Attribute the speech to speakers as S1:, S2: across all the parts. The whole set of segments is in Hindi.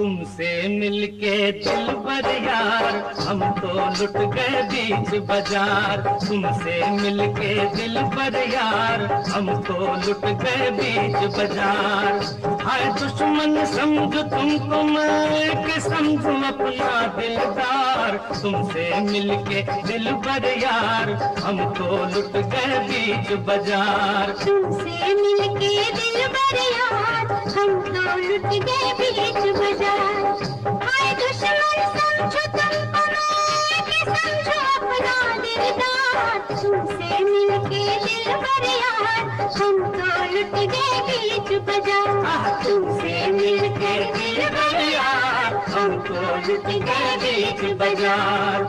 S1: तुमसे मिलके दिलबर यार हम तो लुट गए बीच बाजार। तुमसे मिलके दिलबर यार हम तो लुट गए बीच बाजार। हाय दुश्मन समझो तुमको मैं कि समझो अपना दिलदार। तुमसे मिलके दिलबर यार हम तो लुट गए बीच बाजार।
S2: तुमसे मिलके दिलबर यार हम तो लुट गए बीच बाजार। हाय दुश्मन समझो तुमको मैं कि समझो अपना दिलदार। तुमसे मिलके दिलबर यार हम तो लुट गए बीच बाजार।
S1: तुमसे मिलके दिलबर यार हम तो लुट गए बीच बाजार।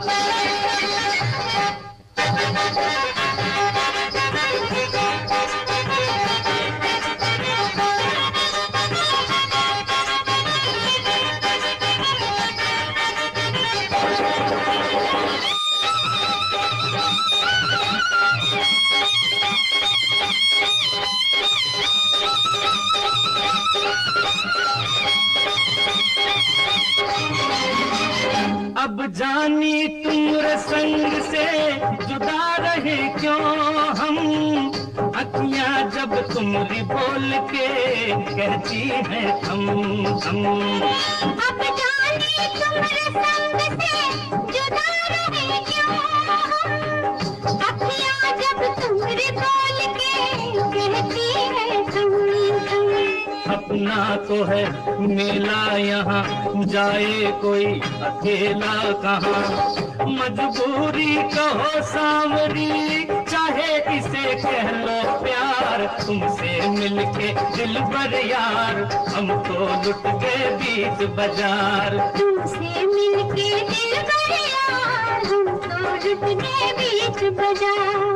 S1: अब जानी तुम संग से जुदा रहे क्यों हम। अखियां जब तुमरी बोल के कहती है थम थम।
S2: अब जानी तुम्हारे संग से जुदा रहे क्यों हम। अखियां जब तुम्हारे बोल के कहती है थम थम।
S1: अपना तो है मेला यहाँ जाए कोई अकेला कहाँ। मजबूरी कहो सांवरी चाहे इसे कह लो प्यार। तुमसे मिलके दिलबर यार हम तो लुट गए बीच बाजार।
S2: तुमसे मिलके दिलबर यार हम तो लुट गए बीच बाजार।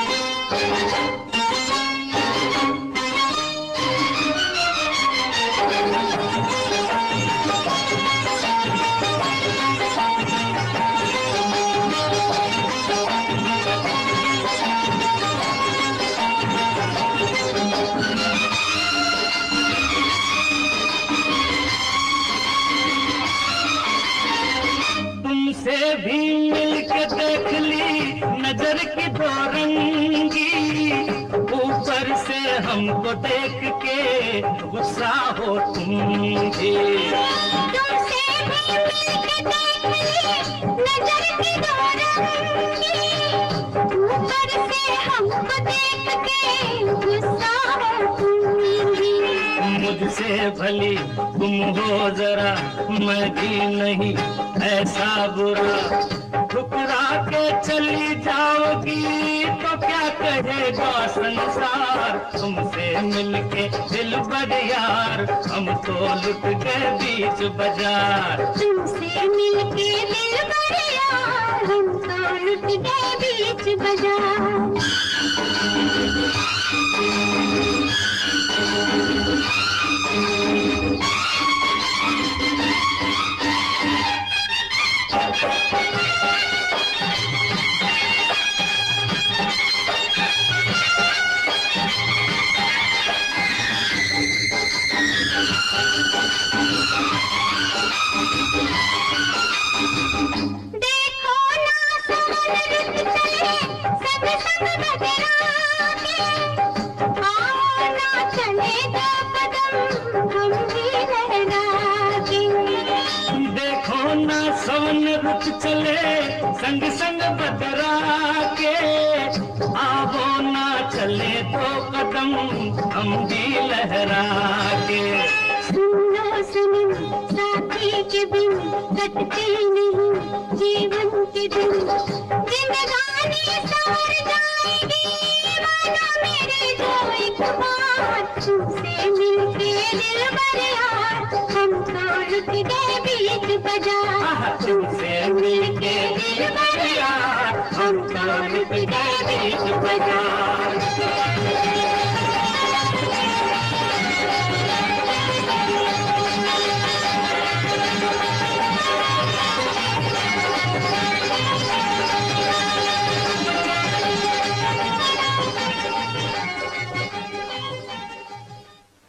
S1: तुमसे भी मिलके देख ली नजर की दो रंगी। ऊपर से हमको देख के गुस्सा हो तुम भी।
S2: तुमसे भी मिलके देख ली नजर की दो रंगी। ऊपर से हमको देख के गुस्सा हो तुम भी।
S1: मुझसे भली तुम हो जरा मैं भी नहीं ऐसा बुरा। ठुकरा के चली जाओगी तो क्या कहेगा संसार। तुमसे मिलके दिलबर यार हम तो लुट गए बीच बाजार।
S2: तुमसे मिलके दिलबर यार हम तो लुट गए बीच बाजार। देखो ना सोन रुत चले संग संग बदरा के। आओ ना चले दो कदम हम भी लहरा के।
S1: देखो ना सवन रुत चले संग संग बदरा के। आवो ना चले दो कदम हम भी लहरा के।
S2: सुनो सनम साथी के बिन कटते नहीं जीवन के दिन। जिंदगानी सवर जाएगी मानो मेरे जो एक बार। तुमसे मिलके दिलबर यार हम तो लुट गए बीच बाजार।
S1: तुमसे मिलके दिलबर यार हम तो लुट गए बीच बाजार।